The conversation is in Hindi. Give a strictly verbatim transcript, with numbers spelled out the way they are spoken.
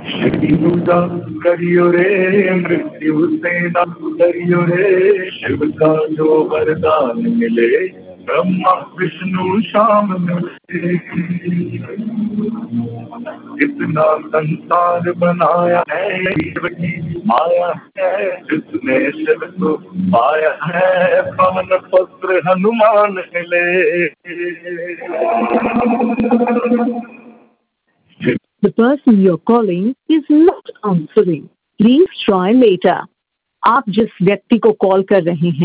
पूजा करियो रे मृत्यु से न डरियो रे, शिव का जो वरदान मिले ब्रह्मा विष्णु शाम मिले। इतना संसार बनाया है शिव की माया है, जिसने शिव को पाया है पवन पुत्र हनुमान मिले। The person you're calling is not answering. Please try later. आप जिस व्यक्ति को कॉल कर रहे हैं